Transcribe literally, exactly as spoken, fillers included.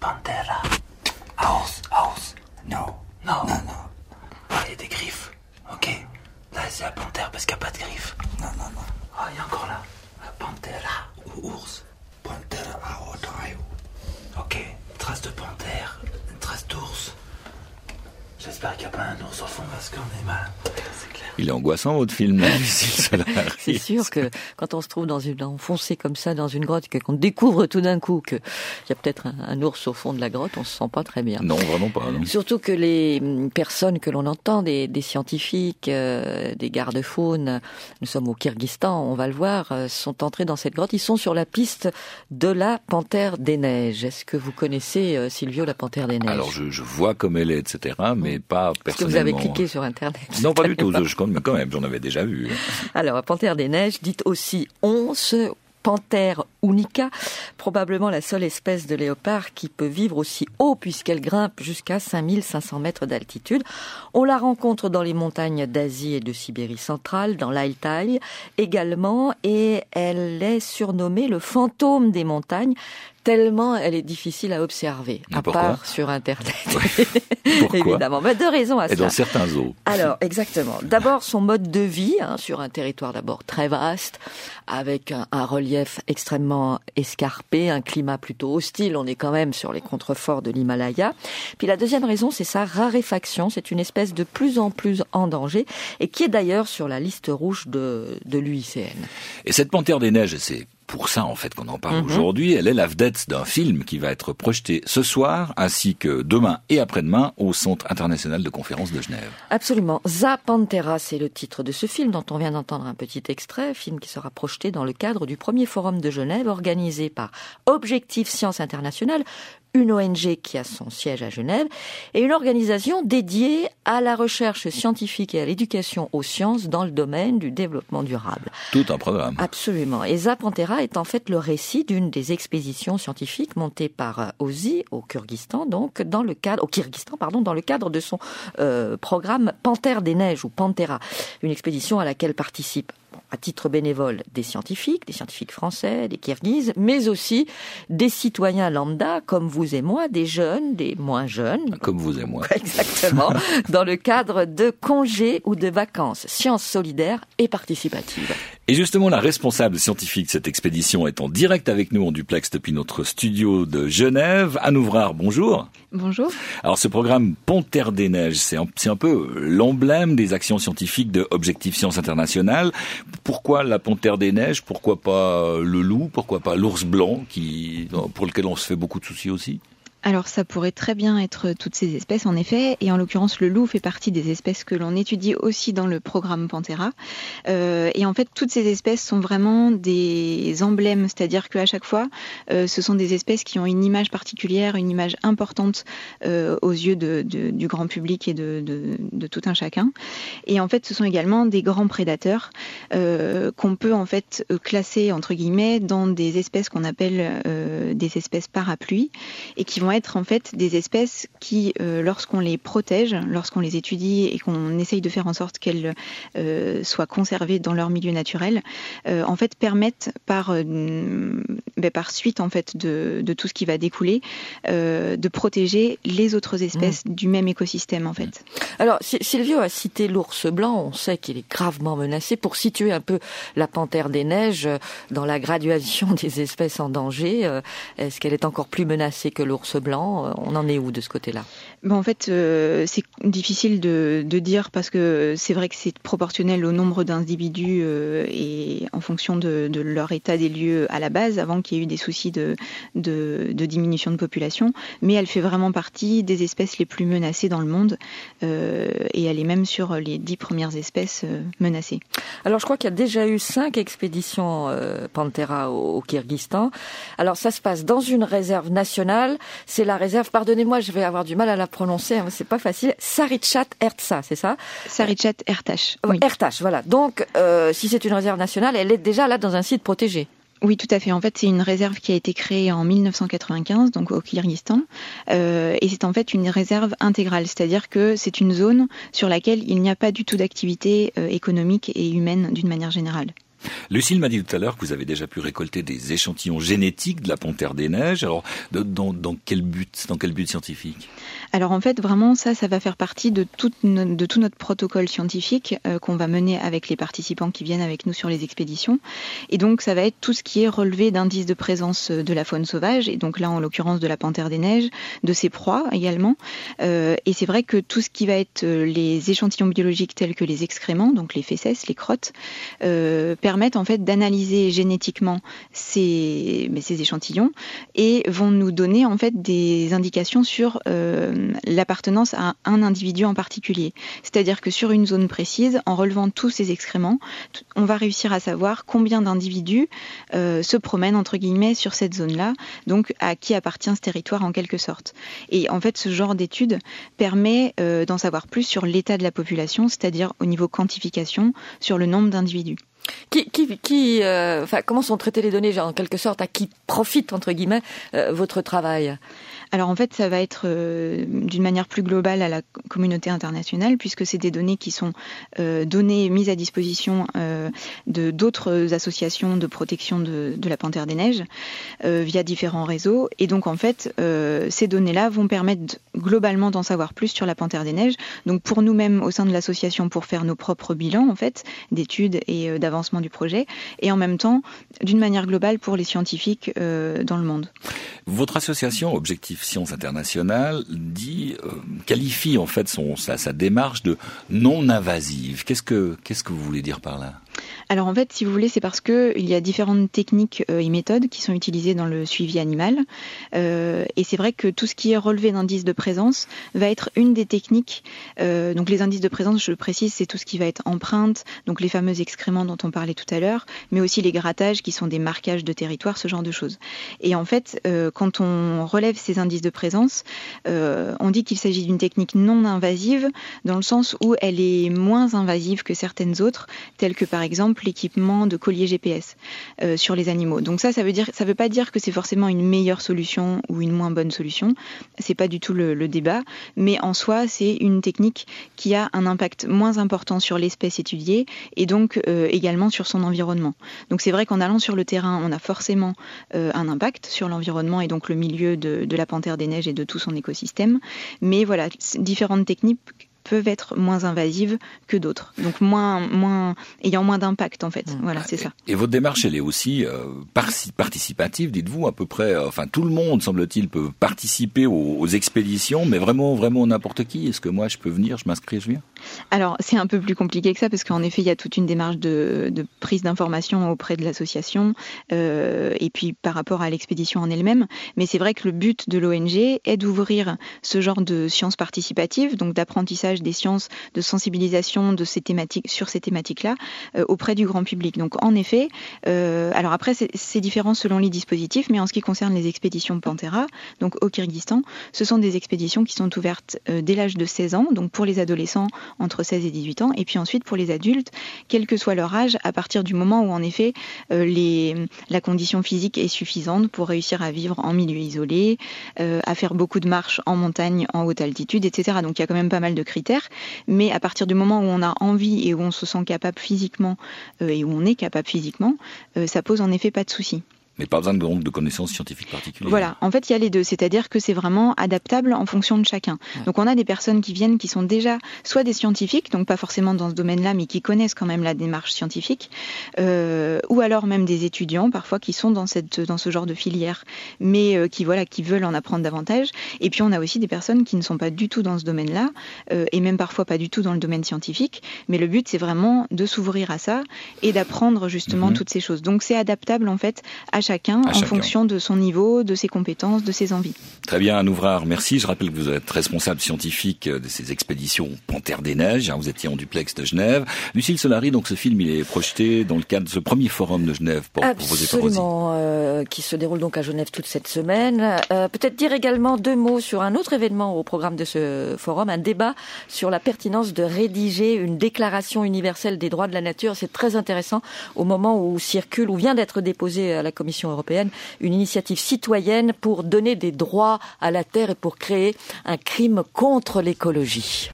Pantera. Aus, aus. Non. Non. Non, non. Ah, il y a des griffes. Ok. Là, c'est la panthère parce qu'il n'y a pas de griffes. Non, non, non. Ah, il y a encore là. La Pantera ou ours. Pantera à Ohio. Ok. Une trace de panthère. Une trace d'ours. J'espère qu'il n'y a pas un ours au fond parce qu'on est mal. C'est clair. Il est angoissant votre film, là, Lucille Solari. C'est sûr que quand on se trouve dans une, enfoncé comme ça dans une grotte, qu'on découvre tout d'un coup qu'il y a peut-être un, un ours au fond de la grotte, on se sent pas très bien. Non, vraiment pas. Non. Surtout que les personnes que l'on entend, des, des scientifiques, euh, des gardes-faunes, nous sommes au Kyrgyzstan, on va le voir, euh, sont entrés dans cette grotte. Ils sont sur la piste de la panthère des neiges. Est-ce que vous connaissez, euh, Silvio, la panthère des neiges? Alors, je, je vois comme elle est, et cetera, mais pas personnellement. Est-ce que vous avez cliqué sur Internet? Non, pas du tout. Je, mais quand même, j'en avais déjà vu. Alors, la panthère des neiges, dite aussi once, Panthère unica, probablement la seule espèce de léopard qui peut vivre aussi haut puisqu'elle grimpe jusqu'à cinq mille cinq cents mètres d'altitude. On la rencontre dans les montagnes d'Asie et de Sibérie centrale, dans l'Altaï également, et elle est surnommée le fantôme des montagnes, tellement elle est difficile à observer, à Pourquoi part sur Internet. Pourquoi Évidemment, mais deux raisons à Et cela. dans certains zoos. Alors, exactement. D'abord, son mode de vie, hein, sur un territoire d'abord très vaste, avec un, un relief extrêmement escarpé, un climat plutôt hostile. On est quand même sur les contreforts de l'Himalaya. Puis la deuxième raison, c'est sa raréfaction. C'est une espèce de plus en plus en danger et qui est d'ailleurs sur la liste rouge de, de l'U I C N. Et cette panthère des neiges, c'est pour ça en fait qu'on en parle Mm-hmm. aujourd'hui, elle est la vedette d'un film qui va être projeté ce soir ainsi que demain et après-demain au Centre international de conférences de Genève. Absolument. Za Pantera, c'est le titre de ce film dont on vient d'entendre un petit extrait, film qui sera projeté dans le cadre du premier forum de Genève organisé par Objectif Science Internationale, une O N G qui a son siège à Genève, et une organisation dédiée à la recherche scientifique et à l'éducation aux sciences dans le domaine du développement durable. Tout un programme. Absolument. Et Za Pantera est en fait le récit d'une des expéditions scientifiques montées par Ozi au Kyrgyzstan, donc dans le cadre, au Kyrgyzstan, pardon, dans le cadre de son euh, programme Panthère des neiges ou Pantera, une expédition à laquelle participent à titre bénévole des scientifiques, des scientifiques français, des Kirghizes, mais aussi des citoyens lambda comme vous et moi, des jeunes, des moins jeunes. Comme vous et moi. Exactement, dans le cadre de congés ou de vacances, sciences solidaires et participatives. Et justement, la responsable scientifique de cette expédition est en direct avec nous en duplex depuis notre studio de Genève. Anne Ouvrard, bonjour. Bonjour. Alors ce programme Panthère des neiges, c'est un, c'est un peu l'emblème des actions scientifiques de Objectif Science Internationale. Pourquoi la panthère des neiges? Pourquoi pas le loup? Pourquoi pas l'ours blanc, qui, pour lequel on se fait beaucoup de soucis aussi? Alors ça pourrait très bien être toutes ces espèces en effet, et en l'occurrence le loup fait partie des espèces que l'on étudie aussi dans le programme Pantera. Euh, et en fait toutes ces espèces sont vraiment des emblèmes, c'est-à-dire qu'à chaque fois euh, ce sont des espèces qui ont une image particulière, une image importante euh, aux yeux de, de, du grand public et de, de, de tout un chacun. Et en fait ce sont également des grands prédateurs euh, qu'on peut en fait classer entre guillemets dans des espèces qu'on appelle euh, des espèces parapluies et qui vont être en fait des espèces qui, euh, lorsqu'on les protège, lorsqu'on les étudie et qu'on essaye de faire en sorte qu'elles euh, soient conservées dans leur milieu naturel, euh, en fait permettent par euh, ben, par suite en fait de, de tout ce qui va découler, euh, de protéger les autres espèces mmh. du même écosystème en fait. Alors Silvio a cité l'ours blanc, on sait qu'il est gravement menacé. Pour situer un peu la panthère des neiges dans la graduation des espèces en danger, est-ce qu'elle est encore plus menacée que l'ours blanc? On en est où de ce côté-là? Ben en fait, euh, c'est difficile de, de dire parce que c'est vrai que c'est proportionnel au nombre d'individus euh, et en fonction de, de leur état des lieux à la base, avant qu'il y ait eu des soucis de, de, de diminution de population. Mais elle fait vraiment partie des espèces les plus menacées dans le monde euh, et elle est même sur les dix premières espèces euh, menacées. Alors je crois qu'il y a déjà eu cinq expéditions euh, Pantera au, au Kyrgyzstan. Alors ça se passe dans une réserve nationale. C'est la réserve, pardonnez-moi, je vais avoir du mal à la prononcer, hein, c'est pas facile, Sarichat Ertsa, c'est ça? Sarichat Ertash. Oui. Ertash, voilà. Donc, euh, si c'est une réserve nationale, elle est déjà là dans un site protégé. Oui, tout à fait. En fait, c'est une réserve qui a été créée en mille neuf cent quatre-vingt-quinze, donc au Kyrgyzstan, euh, et c'est en fait une réserve intégrale, c'est-à-dire que c'est une zone sur laquelle il n'y a pas du tout d'activité euh, économique et humaine d'une manière générale. Lucille m'a dit tout à l'heure que vous avez déjà pu récolter des échantillons génétiques de la panthère des neiges. Alors, de, dans, dans quel but, dans quel but scientifique ? Alors en fait, vraiment, ça, ça va faire partie de tout, no- de tout notre protocole scientifique euh, qu'on va mener avec les participants qui viennent avec nous sur les expéditions. Et donc, ça va être tout ce qui est relevé d'indices de présence de la faune sauvage, et donc là, en l'occurrence, de la panthère des neiges, de ses proies également. Euh, et c'est vrai que tout ce qui va être les échantillons biologiques tels que les excréments, donc les fécesses, les crottes, euh, permettent en fait d'analyser génétiquement ces, mais ces échantillons et vont nous donner en fait des indications sur euh, l'appartenance à un individu en particulier. C'est-à-dire que sur une zone précise, en relevant tous ces excréments, on va réussir à savoir combien d'individus euh, se promènent entre guillemets sur cette zone-là, donc à qui appartient ce territoire en quelque sorte. Et en fait, ce genre d'étude permet euh, d'en savoir plus sur l'état de la population, c'est-à-dire au niveau quantification, sur le nombre d'individus. Qui, qui, qui, euh, enfin, comment sont traitées les données, genre, en quelque sorte, à qui profite entre guillemets euh, votre travail ? Alors en fait, ça va être euh, d'une manière plus globale à la communauté internationale, puisque c'est des données qui sont euh, données, mises à disposition euh, de d'autres associations de protection de, de la panthère des neiges euh, via différents réseaux. Et donc en fait, euh, ces données-là vont permettre globalement d'en savoir plus sur la panthère des neiges. Donc pour nous-mêmes au sein de l'association, pour faire nos propres bilans en fait d'études et euh, d'avancement du projet, et en même temps d'une manière globale pour les scientifiques euh, dans le monde. Votre association Objectif Science Internationale dit, euh, qualifie en fait son, sa, sa démarche de non invasive. Qu'est-ce que, qu'est-ce que vous voulez dire par là ? Alors en fait, si vous voulez, c'est parce que il y a différentes techniques euh, et méthodes qui sont utilisées dans le suivi animal. Euh, et c'est vrai que tout ce qui est relevé d'indices de présence va être une des techniques. Euh, donc les indices de présence, je le précise, c'est tout ce qui va être empreinte, donc les fameux excréments dont on parlait tout à l'heure, mais aussi les grattages qui sont des marquages de territoire, ce genre de choses. Et en fait, euh, quand on relève ces indices de présence, euh, on dit qu'il s'agit d'une technique non invasive, dans le sens où elle est moins invasive que certaines autres, telles que par exemple l'équipement de collier G P S euh, sur les animaux. Donc ça, ça veut dire, ça veut pas dire que c'est forcément une meilleure solution ou une moins bonne solution. C'est pas du tout le, le débat, mais en soi, c'est une technique qui a un impact moins important sur l'espèce étudiée et donc euh, également sur son environnement. Donc c'est vrai qu'en allant sur le terrain, on a forcément euh, un impact sur l'environnement et donc le milieu de, de la panthère des neiges et de tout son écosystème. Mais voilà, différentes techniques peuvent être moins invasives que d'autres, donc moins, moins ayant moins d'impact en fait. Mmh. Voilà, c'est et, ça. Et votre démarche, elle est aussi euh, participative, dites-vous, à peu près. Euh, enfin, tout le monde, semble-t-il, peut participer aux, aux expéditions, mais vraiment, vraiment n'importe qui. Est-ce que moi, je peux venir, je m'inscris, je viens ? Alors, c'est un peu plus compliqué que ça, parce qu'en effet, il y a toute une démarche de, de prise d'information auprès de l'association, euh, et puis par rapport à l'expédition en elle-même. Mais c'est vrai que le but de l'O N G est d'ouvrir ce genre de sciences participatives, donc d'apprentissage des sciences, de sensibilisation de ces thématiques, sur ces thématiques-là, euh, auprès du grand public. Donc, en effet, euh, alors après, c'est, c'est différent selon les dispositifs, mais en ce qui concerne les expéditions Panthera, donc au Kyrgyzstan, ce sont des expéditions qui sont ouvertes euh, dès l'âge de seize ans, donc pour les adolescents entre seize et dix-huit ans, et puis ensuite pour les adultes, quel que soit leur âge, à partir du moment où en effet euh, les, la condition physique est suffisante pour réussir à vivre en milieu isolé, euh, à faire beaucoup de marches en montagne, en haute altitude, et cetera. Donc il y a quand même pas mal de critères, mais à partir du moment où on a envie et où on se sent capable physiquement euh, et où on est capable physiquement, euh, ça pose en effet pas de souci. Mais pas besoin de, de connaissances scientifiques particulières. Voilà, en fait il y a les deux, c'est-à-dire que c'est vraiment adaptable en fonction de chacun. Ouais. Donc on a des personnes qui viennent qui sont déjà soit des scientifiques, donc pas forcément dans ce domaine-là, mais qui connaissent quand même la démarche scientifique, euh, ou alors même des étudiants parfois qui sont dans, cette, dans ce genre de filière, mais euh, qui, voilà, qui veulent en apprendre davantage. Et puis on a aussi des personnes qui ne sont pas du tout dans ce domaine-là, euh, et même parfois pas du tout dans le domaine scientifique, mais le but c'est vraiment de s'ouvrir à ça et d'apprendre justement mm-hmm. toutes ces choses. Donc c'est adaptable en fait à chacun, à en chacun. fonction de son niveau, de ses compétences, de ses envies. Très bien, Anne Ouvrard, merci. Je rappelle que vous êtes responsable scientifique de ces expéditions Panthère des Neiges. Vous étiez en duplex de Genève. Lucille Solari, donc ce film, il est projeté dans le cadre de ce premier forum de Genève pour proposer par Rosie. Absolument, euh, qui se déroule donc à Genève toute cette semaine. Euh, peut-être dire également deux mots sur un autre événement au programme de ce forum, un débat sur la pertinence de rédiger une déclaration universelle des droits de la nature. C'est très intéressant au moment où circule, ou vient d'être déposée à la Commission européenne, une initiative citoyenne pour donner des droits à la terre et pour créer un crime contre l'écologie.